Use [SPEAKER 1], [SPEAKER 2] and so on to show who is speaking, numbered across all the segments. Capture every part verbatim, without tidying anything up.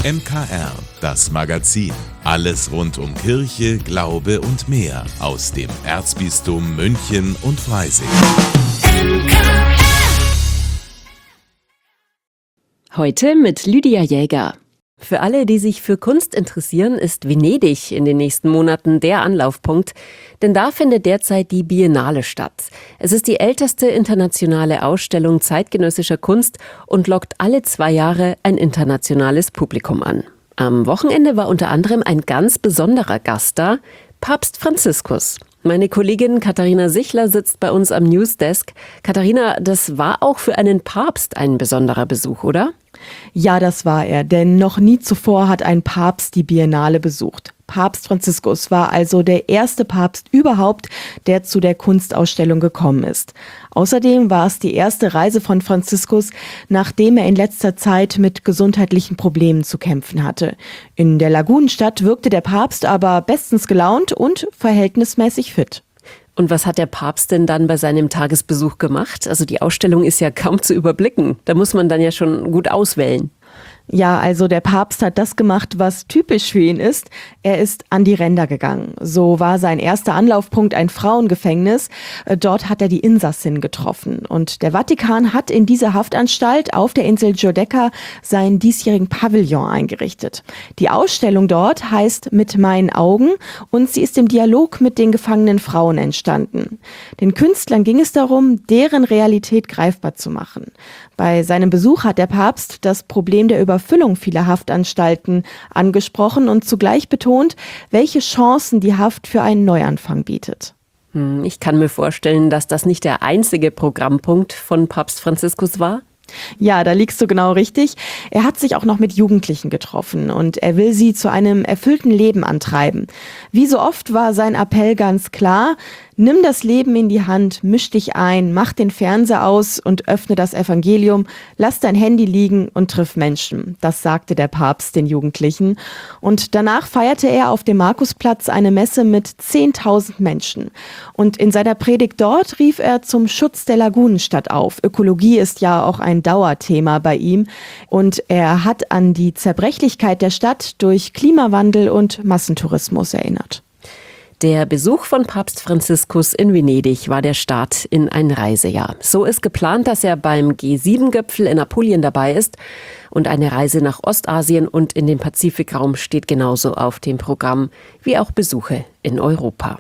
[SPEAKER 1] M K R, das Magazin. Alles rund um Kirche, Glaube und mehr aus dem Erzbistum München und Freising.
[SPEAKER 2] Heute mit Lydia Jäger. Für alle, die sich für Kunst interessieren, ist Venedig in den nächsten Monaten der Anlaufpunkt, denn da findet derzeit die Biennale statt. Es ist die älteste internationale Ausstellung zeitgenössischer Kunst und lockt alle zwei Jahre ein internationales Publikum an. Am Wochenende war unter anderem ein ganz besonderer Gast da, Papst Franziskus. Meine Kollegin Katharina Sichler sitzt bei uns am Newsdesk. Katharina, das war auch für einen Papst ein besonderer Besuch, oder?
[SPEAKER 3] Ja, das war er, denn noch nie zuvor hat ein Papst die Biennale besucht. Papst Franziskus war also der erste Papst überhaupt, der zu der Kunstausstellung gekommen ist. Außerdem war es die erste Reise von Franziskus, nachdem er in letzter Zeit mit gesundheitlichen Problemen zu kämpfen hatte. In der Lagunenstadt wirkte der Papst aber bestens gelaunt und verhältnismäßig fit.
[SPEAKER 2] Und was hat der Papst denn dann bei seinem Tagesbesuch gemacht? Also die Ausstellung ist ja kaum zu überblicken. Da muss man dann ja schon gut auswählen.
[SPEAKER 3] Ja, also der Papst hat das gemacht, was typisch für ihn ist. Er ist an die Ränder gegangen. So war sein erster Anlaufpunkt ein Frauengefängnis. Dort hat er die Insassinnen getroffen. Und der Vatikan hat in dieser Haftanstalt auf der Insel Giudecca seinen diesjährigen Pavillon eingerichtet. Die Ausstellung dort heißt Mit meinen Augen und sie ist im Dialog mit den gefangenen Frauen entstanden. Den Künstlern ging es darum, deren Realität greifbar zu machen. Bei seinem Besuch hat der Papst das Problem der Überfüllung vieler Haftanstalten angesprochen und zugleich betont, welche Chancen die Haft für einen Neuanfang bietet.
[SPEAKER 2] Ich kann mir vorstellen, dass das nicht der einzige Programmpunkt von Papst Franziskus war.
[SPEAKER 3] Ja, da liegst du genau richtig. Er hat sich auch noch mit Jugendlichen getroffen und er will sie zu einem erfüllten Leben antreiben. Wie so oft war sein Appell ganz klar: Nimm das Leben in die Hand, misch dich ein, mach den Fernseher aus und öffne das Evangelium, lass dein Handy liegen und triff Menschen. Das sagte der Papst den Jugendlichen. Und danach feierte er auf dem Markusplatz eine Messe mit zehntausend Menschen. Und in seiner Predigt dort rief er zum Schutz der Lagunenstadt auf. Ökologie ist ja auch ein Dauerthema bei ihm. Und er hat an die Zerbrechlichkeit der Stadt durch Klimawandel und Massentourismus erinnert.
[SPEAKER 2] Der Besuch von Papst Franziskus in Venedig war der Start in ein Reisejahr. So ist geplant, dass er beim G sieben Gipfel in Apulien dabei ist. Und eine Reise nach Ostasien und in den Pazifikraum steht genauso auf dem Programm wie auch Besuche in Europa.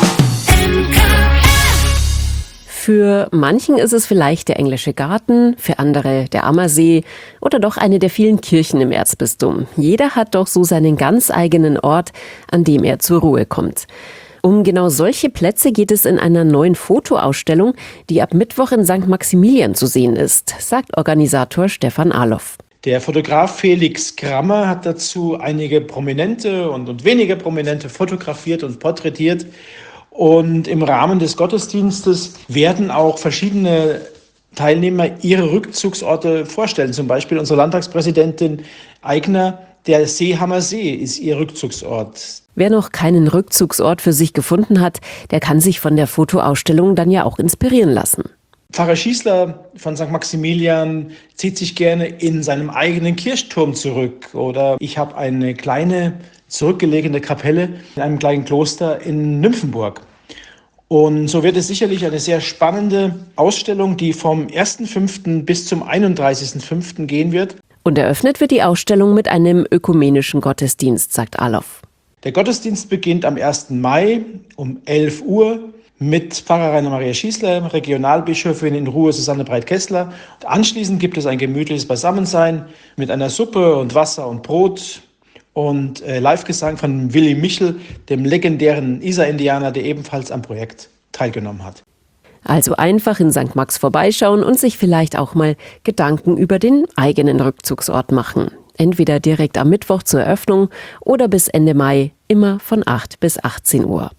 [SPEAKER 2] Für manchen ist es vielleicht der englische Garten, für andere der Ammersee oder doch eine der vielen Kirchen im Erzbistum. Jeder hat doch so seinen ganz eigenen Ort, an dem er zur Ruhe kommt. Um genau solche Plätze geht es in einer neuen Fotoausstellung, die ab Mittwoch in Sankt Maximilian zu sehen ist, sagt Organisator Stefan Ahloff.
[SPEAKER 4] Der Fotograf Felix Grammer hat dazu einige Prominente und, und weniger Prominente fotografiert und porträtiert. Und im Rahmen des Gottesdienstes werden auch verschiedene Teilnehmer ihre Rückzugsorte vorstellen. Zum Beispiel unsere Landtagspräsidentin Aigner, der Seehamer See ist ihr Rückzugsort.
[SPEAKER 2] Wer noch keinen Rückzugsort für sich gefunden hat, der kann sich von der Fotoausstellung dann ja auch inspirieren lassen.
[SPEAKER 4] Pfarrer Schießler von Sankt Maximilian zieht sich gerne in seinem eigenen Kirchturm zurück. Oder ich habe eine kleine zurückgelegene Kapelle in einem kleinen Kloster in Nymphenburg. Und so wird es sicherlich eine sehr spannende Ausstellung, die vom ersten fünften bis zum einunddreißigsten fünften gehen wird.
[SPEAKER 2] Und eröffnet wird die Ausstellung mit einem ökumenischen Gottesdienst, sagt Ahloff.
[SPEAKER 4] Der Gottesdienst beginnt am ersten Mai um elf Uhr mit Pfarrer Rainer Maria Schießler, Regionalbischöfin in Ruhe Susanne Breit-Kessler. Und anschließend gibt es ein gemütliches Beisammensein mit einer Suppe und Wasser und Brot. Und äh, Live-Gesang von Willy Michel, dem legendären Isar-Indianer, der ebenfalls am Projekt teilgenommen hat.
[SPEAKER 2] Also einfach in Sankt Max vorbeischauen und sich vielleicht auch mal Gedanken über den eigenen Rückzugsort machen. Entweder direkt am Mittwoch zur Eröffnung oder bis Ende Mai, immer von acht bis achtzehn Uhr.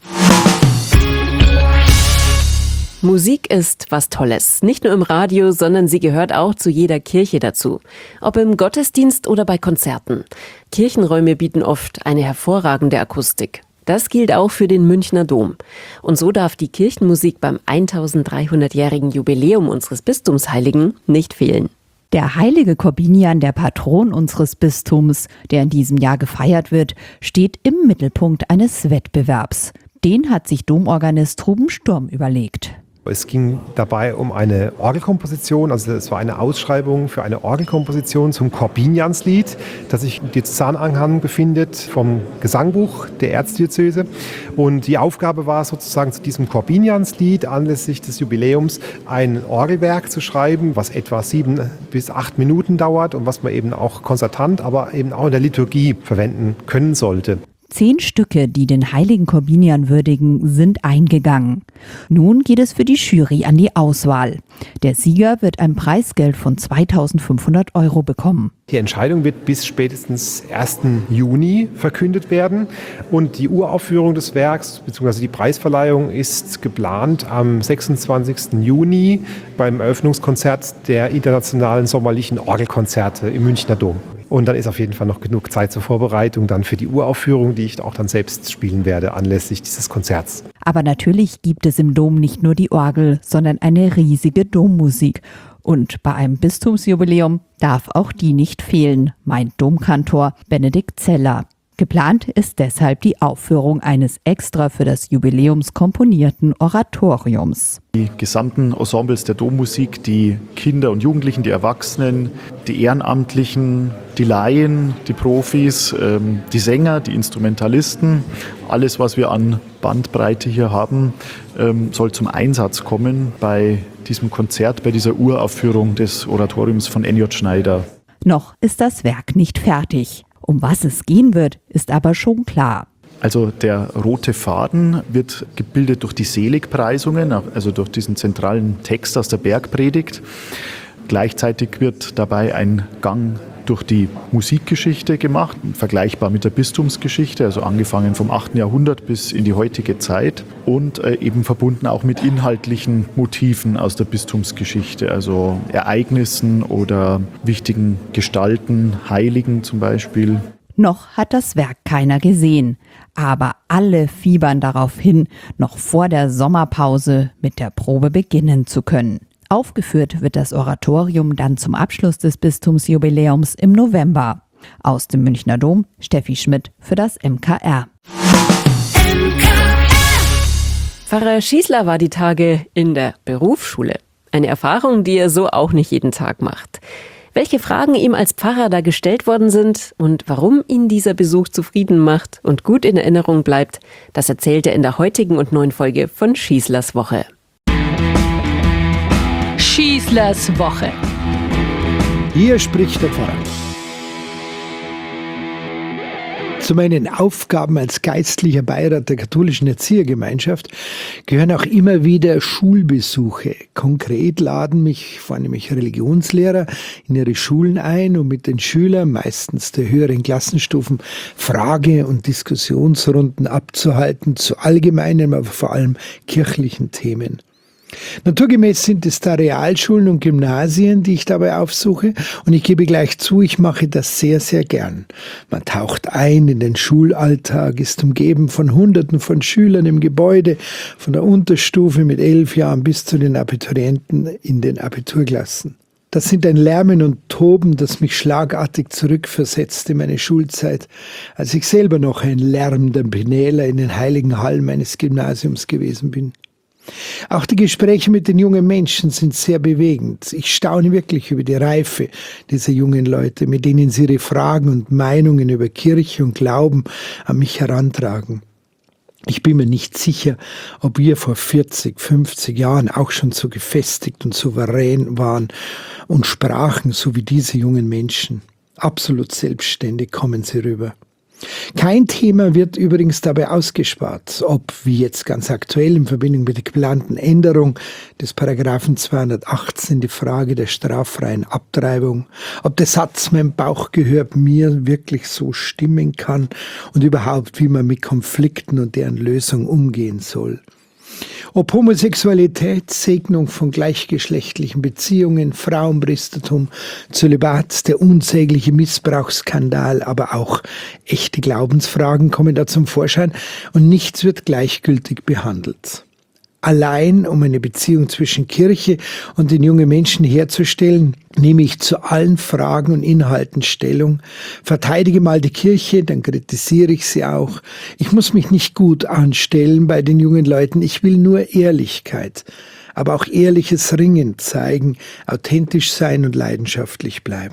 [SPEAKER 2] Musik ist was Tolles. Nicht nur im Radio, sondern sie gehört auch zu jeder Kirche dazu. Ob im Gottesdienst oder bei Konzerten. Kirchenräume bieten oft eine hervorragende Akustik. Das gilt auch für den Münchner Dom. Und so darf die Kirchenmusik beim eintausenddreihundertjährigen Jubiläum unseres Bistumsheiligen nicht fehlen.
[SPEAKER 5] Der heilige Korbinian, der Patron unseres Bistums, der in diesem Jahr gefeiert wird, steht im Mittelpunkt eines Wettbewerbs. Den hat sich Domorganist Ruben Sturm überlegt.
[SPEAKER 6] Es ging dabei um eine Orgelkomposition, also es war eine Ausschreibung für eine Orgelkomposition zum Korbinianslied, das sich im Diözesananhang befindet vom Gesangbuch der Erzdiözese. Und die Aufgabe war sozusagen zu diesem Korbinianslied anlässlich des Jubiläums ein Orgelwerk zu schreiben, was etwa sieben bis acht Minuten dauert und was man eben auch konzertant, aber eben auch in der Liturgie verwenden können sollte.
[SPEAKER 5] Zehn Stücke, die den heiligen Korbinian würdigen, sind eingegangen. Nun geht es für die Jury an die Auswahl. Der Sieger wird ein Preisgeld von zweitausendfünfhundert Euro bekommen.
[SPEAKER 6] Die Entscheidung wird bis spätestens ersten Juni verkündet werden und die Uraufführung des Werks bzw. die Preisverleihung ist geplant am sechsundzwanzigsten Juni beim Eröffnungskonzert der internationalen sommerlichen Orgelkonzerte im Münchner Dom. Und dann ist auf jeden Fall noch genug Zeit zur Vorbereitung dann für die Uraufführung, die ich auch dann selbst spielen werde anlässlich dieses Konzerts.
[SPEAKER 5] Aber natürlich gibt es im Dom nicht nur die Orgel, sondern eine riesige Dommusik. Und bei einem Bistumsjubiläum darf auch die nicht fehlen, meint Domkantor Benedikt Zeller. Geplant ist deshalb die Aufführung eines extra für das Jubiläums komponierten Oratoriums.
[SPEAKER 7] Die gesamten Ensembles der Dommusik, die Kinder und Jugendlichen, die Erwachsenen, die Ehrenamtlichen, die Laien, die Profis, ähm, die Sänger, die Instrumentalisten, alles, was wir an Bandbreite hier haben, ähm, soll zum Einsatz kommen bei diesem Konzert, bei dieser Uraufführung des Oratoriums von Ennio Schneider.
[SPEAKER 5] Noch ist das Werk nicht fertig. Um was es gehen wird, ist aber schon klar.
[SPEAKER 7] Also der rote Faden wird gebildet durch die Seligpreisungen, also durch diesen zentralen Text aus der Bergpredigt. Gleichzeitig wird dabei ein Gang durch die Musikgeschichte gemacht, vergleichbar mit der Bistumsgeschichte, also angefangen vom achten Jahrhundert bis in die heutige Zeit und äh, eben verbunden auch mit inhaltlichen Motiven aus der Bistumsgeschichte, also Ereignissen oder wichtigen Gestalten, Heiligen zum Beispiel.
[SPEAKER 5] Noch hat das Werk keiner gesehen, aber alle fiebern darauf hin, noch vor der Sommerpause mit der Probe beginnen zu können. Aufgeführt wird das Oratorium dann zum Abschluss des Bistumsjubiläums im November. Aus dem Münchner Dom, Steffi Schmidt für das M K R.
[SPEAKER 2] Pfarrer Schießler war die Tage in der Berufsschule. Eine Erfahrung, die er so auch nicht jeden Tag macht. Welche Fragen ihm als Pfarrer da gestellt worden sind und warum ihn dieser Besuch zufrieden macht und gut in Erinnerung bleibt, das erzählt er in der heutigen und neuen Folge von Schießlers Woche.
[SPEAKER 8] Schießlers Woche.
[SPEAKER 9] Hier spricht der Pfarrer. Zu meinen Aufgaben als geistlicher Beirat der katholischen Erziehergemeinschaft gehören auch immer wieder Schulbesuche. Konkret laden mich vornehmlich Religionslehrer in ihre Schulen ein, um mit den Schülern, meistens der höheren Klassenstufen, Frage- und Diskussionsrunden abzuhalten zu allgemeinen, aber vor allem kirchlichen Themen. Naturgemäß sind es da Realschulen und Gymnasien, die ich dabei aufsuche, und ich gebe gleich zu, ich mache das sehr, sehr gern. Man taucht ein in den Schulalltag, ist umgeben von Hunderten von Schülern im Gebäude, von der Unterstufe mit elf Jahren bis zu den Abiturienten in den Abiturklassen. Das sind ein Lärmen und Toben, das mich schlagartig zurückversetzt in meine Schulzeit, als ich selber noch ein lärmender Penäler in den heiligen Hallen meines Gymnasiums gewesen bin. Auch die Gespräche mit den jungen Menschen sind sehr bewegend. Ich staune wirklich über die Reife dieser jungen Leute, mit denen sie ihre Fragen und Meinungen über Kirche und Glauben an mich herantragen. Ich bin mir nicht sicher, ob wir vor vierzig, fünfzig Jahren auch schon so gefestigt und souverän waren und sprachen, so wie diese jungen Menschen. Absolut selbstständig kommen sie rüber. Kein Thema wird übrigens dabei ausgespart, ob, wie jetzt ganz aktuell in Verbindung mit der geplanten Änderung des Paragraphen zweihundertachtzehn, die Frage der straffreien Abtreibung, ob der Satz "mein Bauch gehört mir" wirklich so stimmen kann und überhaupt, wie man mit Konflikten und deren Lösung umgehen soll. Ob Homosexualität, Segnung von gleichgeschlechtlichen Beziehungen, Frauenpriestertum, Zölibat, der unsägliche Missbrauchsskandal, aber auch echte Glaubensfragen kommen da zum Vorschein und nichts wird gleichgültig behandelt. Allein um eine Beziehung zwischen Kirche und den jungen Menschen herzustellen, nehme ich zu allen Fragen und Inhalten Stellung, verteidige mal die Kirche, dann kritisiere ich sie auch. Ich muss mich nicht gut anstellen bei den jungen Leuten, ich will nur Ehrlichkeit, aber auch ehrliches Ringen zeigen, authentisch sein und leidenschaftlich bleiben.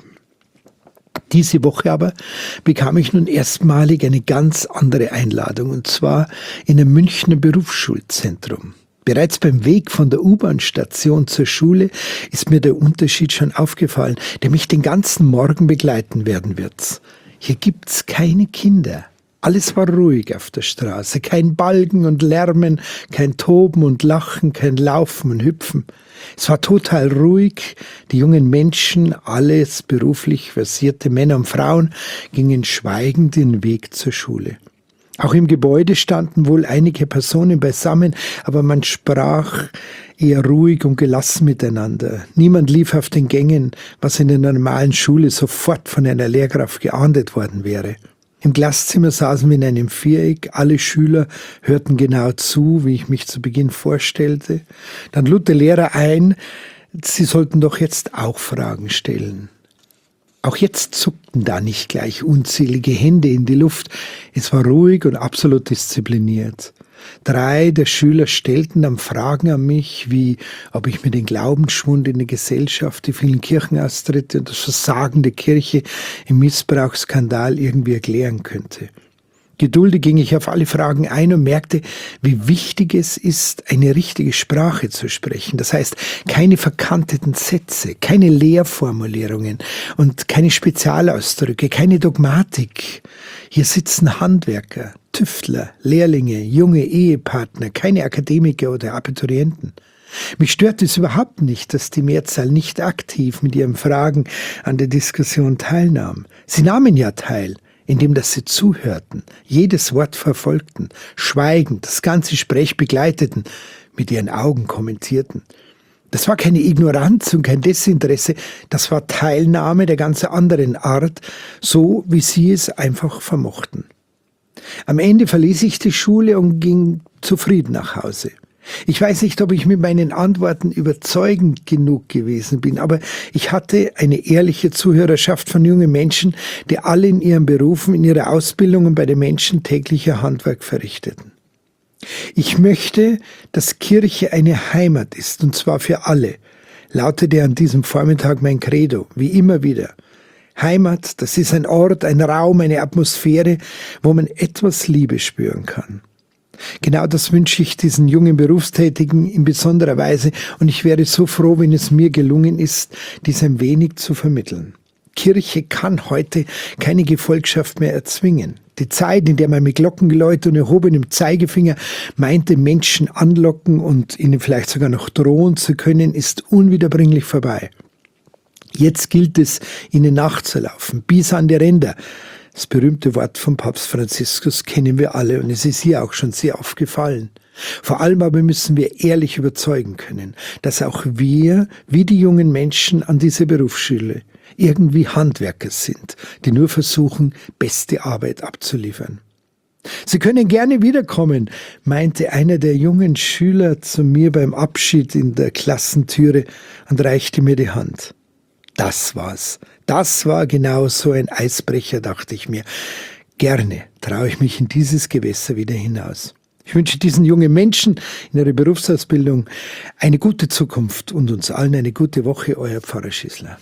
[SPEAKER 9] Diese Woche aber bekam ich nun erstmalig eine ganz andere Einladung, und zwar in einem Münchner Berufsschulzentrum. Bereits beim Weg von der U-Bahn-Station zur Schule ist mir der Unterschied schon aufgefallen, der mich den ganzen Morgen begleiten werden wird. Hier gibt's keine Kinder. Alles war ruhig auf der Straße. Kein Balgen und Lärmen, kein Toben und Lachen, kein Laufen und Hüpfen. Es war total ruhig. Die jungen Menschen, alles beruflich versierte Männer und Frauen, gingen schweigend den Weg zur Schule. Auch im Gebäude standen wohl einige Personen beisammen, aber man sprach eher ruhig und gelassen miteinander. Niemand lief auf den Gängen, was in der normalen Schule sofort von einer Lehrkraft geahndet worden wäre. Im Klasszimmer saßen wir in einem Viereck, alle Schüler hörten genau zu, wie ich mich zu Beginn vorstellte. Dann lud der Lehrer ein, sie sollten doch jetzt auch Fragen stellen. Auch jetzt zuckten da nicht gleich unzählige Hände in die Luft. Es war ruhig und absolut diszipliniert. Drei der Schüler stellten dann Fragen an mich, wie ob ich mir den Glaubensschwund in der Gesellschaft, die vielen Kirchenaustritte und das Versagen der Kirche im Missbrauchsskandal irgendwie erklären könnte. Geduldig ging ich auf alle Fragen ein und merkte, wie wichtig es ist, eine richtige Sprache zu sprechen. Das heißt, keine verkanteten Sätze, keine Lehrformulierungen und keine Spezialausdrücke, keine Dogmatik. Hier sitzen Handwerker, Tüftler, Lehrlinge, junge Ehepartner, keine Akademiker oder Abiturienten. Mich stört es überhaupt nicht, dass die Mehrzahl nicht aktiv mit ihren Fragen an der Diskussion teilnahm. Sie nahmen ja teil, indem dass sie zuhörten, jedes Wort verfolgten, schweigend das ganze Gespräch begleiteten, mit ihren Augen kommentierten. Das war keine Ignoranz und kein Desinteresse, das war Teilnahme der ganz anderen Art, so wie sie es einfach vermochten. Am Ende verließ ich die Schule und ging zufrieden nach Hause. Ich weiß nicht, ob ich mit meinen Antworten überzeugend genug gewesen bin, aber ich hatte eine ehrliche Zuhörerschaft von jungen Menschen, die alle in ihren Berufen, in ihrer Ausbildung und bei den Menschen täglich ihr Handwerk verrichteten. Ich möchte, dass Kirche eine Heimat ist, und zwar für alle, lautete an diesem Vormittag mein Credo, wie immer wieder. Heimat, das ist ein Ort, ein Raum, eine Atmosphäre, wo man etwas Liebe spüren kann. Genau das wünsche ich diesen jungen Berufstätigen in besonderer Weise, und ich wäre so froh, wenn es mir gelungen ist, dies ein wenig zu vermitteln. Kirche kann heute keine Gefolgschaft mehr erzwingen. Die Zeit, in der man mit Glockengeläut und erhobenem Zeigefinger meinte, Menschen anlocken und ihnen vielleicht sogar noch drohen zu können, ist unwiederbringlich vorbei. Jetzt gilt es, ihnen nachzulaufen, bis an die Ränder. Das berühmte Wort von Papst Franziskus kennen wir alle, und es ist hier auch schon sehr oft gefallen. Vor allem aber müssen wir ehrlich überzeugen können, dass auch wir, wie die jungen Menschen an dieser Berufsschule, irgendwie Handwerker sind, die nur versuchen, beste Arbeit abzuliefern. Sie können gerne wiederkommen, meinte einer der jungen Schüler zu mir beim Abschied in der Klassentüre und reichte mir die Hand. Das war's. Das war genau so ein Eisbrecher, dachte ich mir. Gerne traue ich mich in dieses Gewässer wieder hinaus. Ich wünsche diesen jungen Menschen in ihrer Berufsausbildung eine gute Zukunft und uns allen eine gute Woche. Euer Pfarrer Schissler.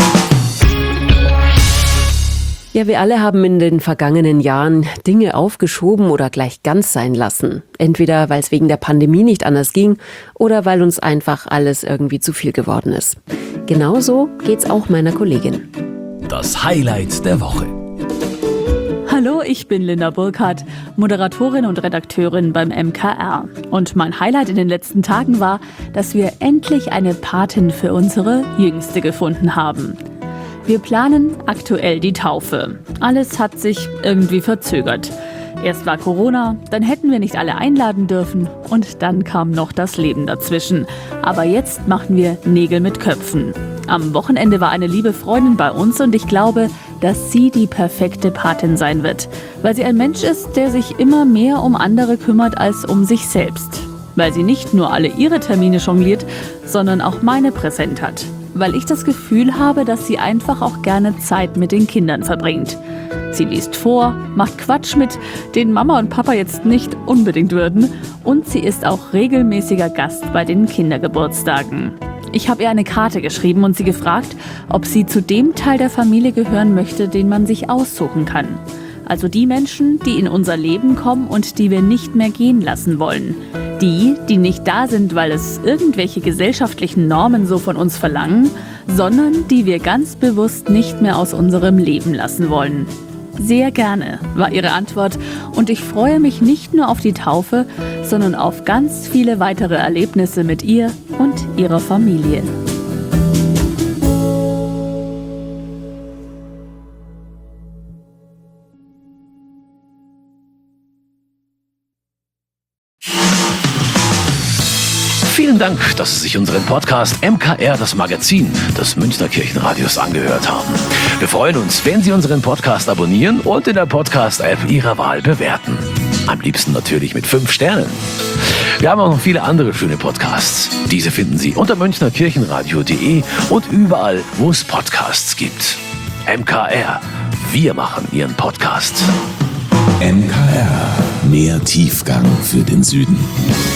[SPEAKER 2] Ja, wir alle haben in den vergangenen Jahren Dinge aufgeschoben oder gleich ganz sein lassen. Entweder weil es wegen der Pandemie nicht anders ging oder weil uns einfach alles irgendwie zu viel geworden ist. Genauso geht's auch meiner Kollegin.
[SPEAKER 10] Das Highlight der Woche.
[SPEAKER 8] Hallo, ich bin Linda Burkhardt, Moderatorin und Redakteurin beim M K R. Und mein Highlight in den letzten Tagen war, dass wir endlich eine Patin für unsere Jüngste gefunden haben. Wir planen aktuell die Taufe. Alles hat sich irgendwie verzögert. Erst war Corona, dann hätten wir nicht alle einladen dürfen und dann kam noch das Leben dazwischen. Aber jetzt machen wir Nägel mit Köpfen. Am Wochenende war eine liebe Freundin bei uns und ich glaube, dass sie die perfekte Patin sein wird, weil sie ein Mensch ist, der sich immer mehr um andere kümmert als um sich selbst. weil sie nicht nur alle ihre Termine jongliert, sondern auch meine präsent hat. Weil ich das Gefühl habe, dass sie einfach auch gerne Zeit mit den Kindern verbringt. Sie liest vor, macht Quatsch mit, den Mama und Papa jetzt nicht unbedingt würden, und sie ist auch regelmäßiger Gast bei den Kindergeburtstagen. Ich habe ihr eine Karte geschrieben und sie gefragt, ob sie zu dem Teil der Familie gehören möchte, den man sich aussuchen kann. Also die Menschen, die in unser Leben kommen und die wir nicht mehr gehen lassen wollen. Die, die nicht da sind, weil es irgendwelche gesellschaftlichen Normen so von uns verlangen, sondern die wir ganz bewusst nicht mehr aus unserem Leben lassen wollen. Sehr gerne, war ihre Antwort, und ich freue mich nicht nur auf die Taufe, sondern auf ganz viele weitere Erlebnisse mit ihr und ihrer Familie.
[SPEAKER 10] Vielen Dank, dass Sie sich unseren Podcast M K R, das Magazin des Münchner Kirchenradios, angehört haben. Wir freuen uns, wenn Sie unseren Podcast abonnieren und in der Podcast-App Ihrer Wahl bewerten. Am liebsten natürlich mit fünf Sternen. Wir haben auch noch viele andere schöne Podcasts. Diese finden Sie unter münchner kirchenradio punkt de und überall, wo es Podcasts gibt. M K R, wir machen Ihren Podcast.
[SPEAKER 1] M K R, mehr Tiefgang für den Süden.